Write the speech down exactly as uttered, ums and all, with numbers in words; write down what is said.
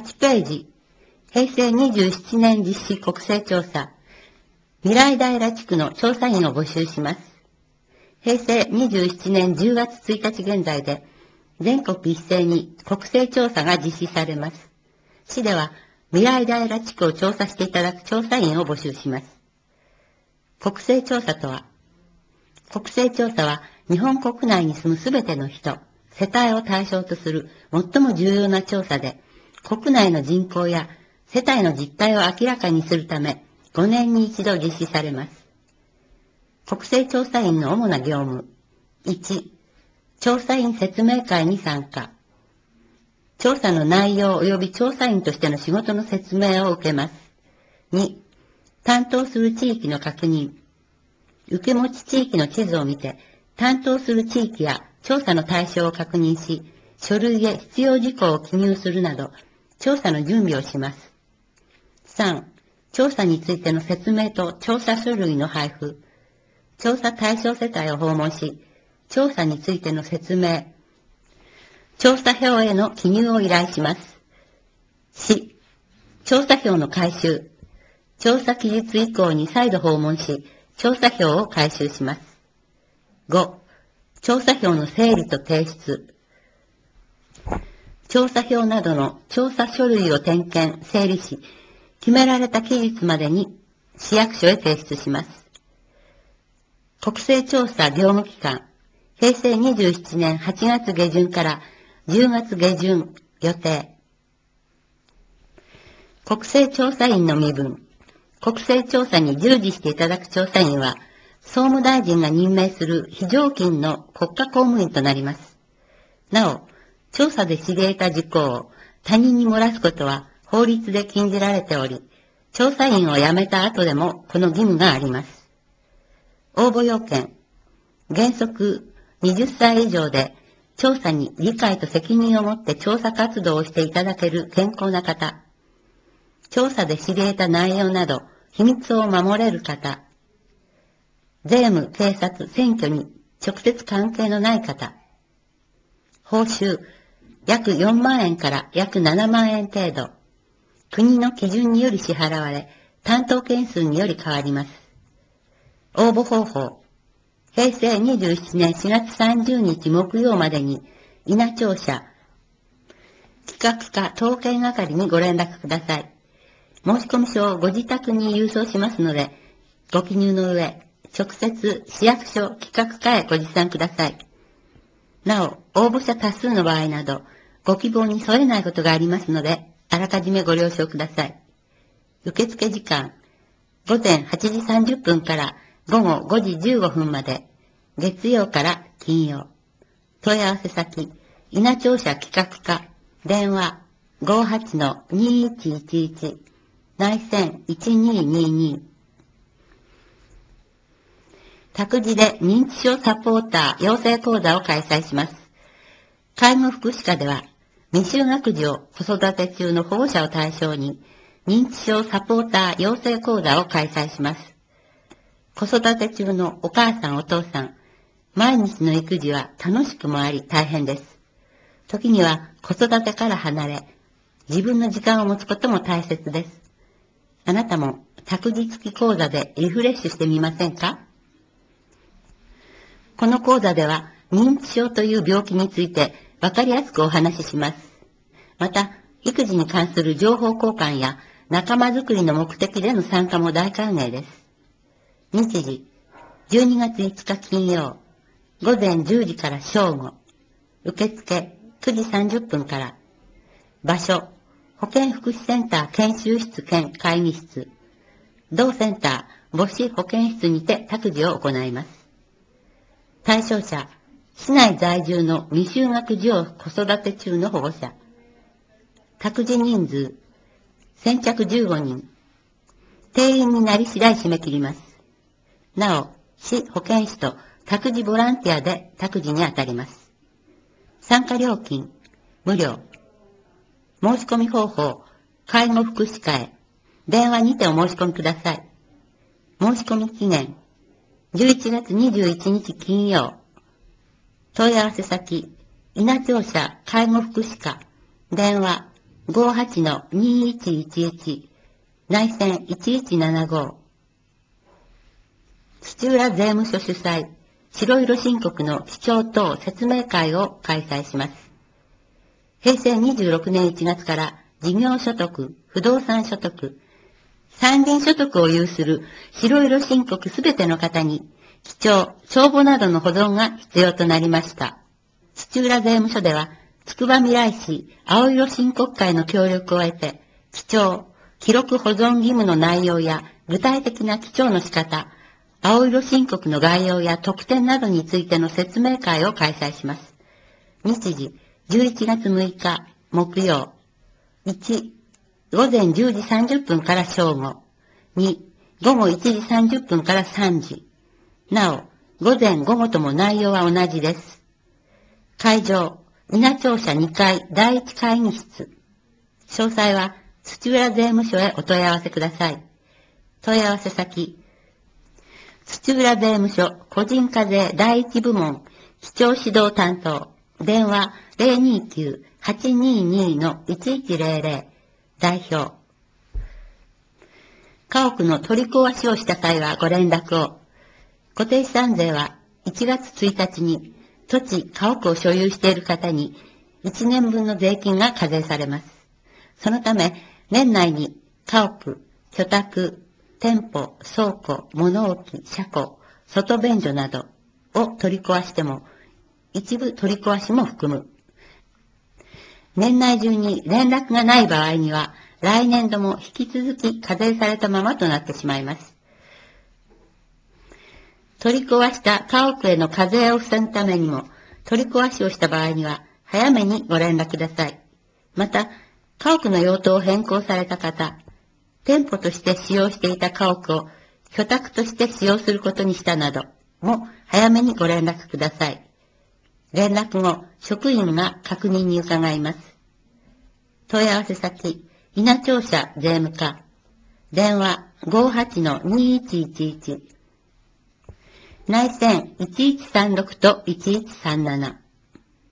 ちページ、へいせいにじゅうななねん実施国勢調査、未来平地区の調査員を募集します。へいせいにじゅうななねんじゅうがつついたち現在で、全国一斉に国勢調査が実施されます。市では、未来平地区を調査していただく調査員を募集します。国勢調査とは、国勢調査は日本国内に住むすべての人、世帯を対象とする最も重要な調査で、国内の人口や世帯の実態を明らかにするため、ごねんに一度実施されます。国勢調査員の主な業務。いち、調査員説明会に参加。調査の内容及び調査員としての仕事の説明を受けます。に、担当する地域の確認。受け持ち地域の地図を見て、担当する地域や調査の対象を確認し、書類へ必要事項を記入するなど、調査の準備をします。さん、調査についての説明と調査書類の配布。調査対象世帯を訪問し、調査についての説明、調査票への記入を依頼します。よん、調査票の回収。調査期日以降に再度訪問し、調査票を回収します。ご、調査票の整理と提出。調査票などの調査書類を点検、整理し、決められた期日までに市役所へ提出します。国勢調査業務期間、へいせいにじゅうななねんはちがつげじゅんからじゅうがつげじゅん予定。国勢調査員の身分。国勢調査に従事していただく調査員は、総務大臣が任命する非常勤の国家公務員となります。なお、調査で知り得た事項を他人に漏らすことは法律で禁じられており、調査員を辞めた後でもこの義務があります。応募要件。原則はたち以上で、調査に理解と責任を持って調査活動をしていただける健康な方。調査で知り得た内容など、秘密を守れる方。税務、警察、選挙に直接関係のない方。報酬、約よんまんえんから約ななまんえん程度。国の基準により支払われ、担当件数により変わります。応募方法。へいせいにじゅうななねんしがつさんじゅうにち木曜までに、稲庁舎、企画課統計係にご連絡ください。申込書をご自宅に郵送しますので、ご記入の上、直接市役所企画課へご持参ください。なお、応募者多数の場合など、ご希望に添えないことがありますので、あらかじめご了承ください。受付時間、ごぜんはちじさんじゅっぷんからごごごじじゅうごふんまで、月曜から金曜。問い合わせ先、稲庁舎企画課、電話 ごーはちのにーいちいちいち、内線いちにーにーにー。託児で認知症サポーター養成講座を開催します。介護福祉課では、未就学児を子育て中の保護者を対象に、認知症サポーター養成講座を開催します。子育て中のお母さんお父さん、毎日の育児は楽しくもあり大変です。時には子育てから離れ、自分の時間を持つことも大切です。あなたも託児付き講座でリフレッシュしてみませんか？この講座では認知症という病気についてわかりやすくお話しします。また、育児に関する情報交換や仲間づくりの目的での参加も大歓迎です。日時、じゅうにがついつか金曜、ごぜんじゅうじから正午。受付くじさんじゅっぷんから。場所、保健福祉センター研修室兼会議室。同センター母子保健室にて託児を行います。対象者、市内在住の未就学児を子育て中の保護者。託児人数、先着じゅうごにん。定員になり次第締め切ります。なお、市保健師と託児ボランティアで託児にあたります。参加料金、無料。申し込み方法、介護福祉課へ、電話にてお申し込みください。申し込み期限、じゅういちがつにじゅういちにち金曜。問い合わせ先、稲庁舎介護福祉課、電話ごーはちのにいちいちいち、内線いちいちななご。土浦税務署主催、白色申告の記帳等説明会を開催します。へいせいにじゅうろくねんいちがつから事業所得、不動産所得、山林所得を有する白色申告すべての方に、記帳、帳簿などの保存が必要となりました。土浦税務署では、つくばみらい市青色申告会の協力を得て、記帳、記録保存義務の内容や具体的な記帳の仕方、青色申告の概要や特典などについての説明会を開催します。日時、じゅういちがつむいか、木曜。いち、ごぜんじゅうじさんじゅっぷんから正午。に、ごごいちじさんじゅっぷんからさんじ。なお、午前午後とも内容は同じです。会場、稲庁舎にかいだいいち会議室。詳細は土浦税務署へお問い合わせください。問い合わせ先、土浦税務署個人課税第一部門記帳指導担当、電話 ゼロにきゅう はちにーにー のいちいちゼロゼロ、代表。家屋の取り壊しをした際はご連絡を。固定資産税はいちがつついたちに土地、家屋を所有している方にいちねんぶんの税金が課税されます。そのため、年内に家屋、居宅、店舗、倉庫、物置、車庫、外便所などを取り壊しても、一部取り壊しも含む。年内中に連絡がない場合には、来年度も引き続き課税されたままとなってしまいます。取り壊した家屋への課税を防ぐためにも、取り壊しをした場合には、早めにご連絡ください。また、家屋の用途を変更された方、店舗として使用していた家屋を居宅として使用することにしたなども早めにご連絡ください。連絡後、職員が確認に伺います。問い合わせ先、稲庁舎税務課、電話 ごーはちのにいちいちいち、内線いちいちさんろくといちいちさんなな。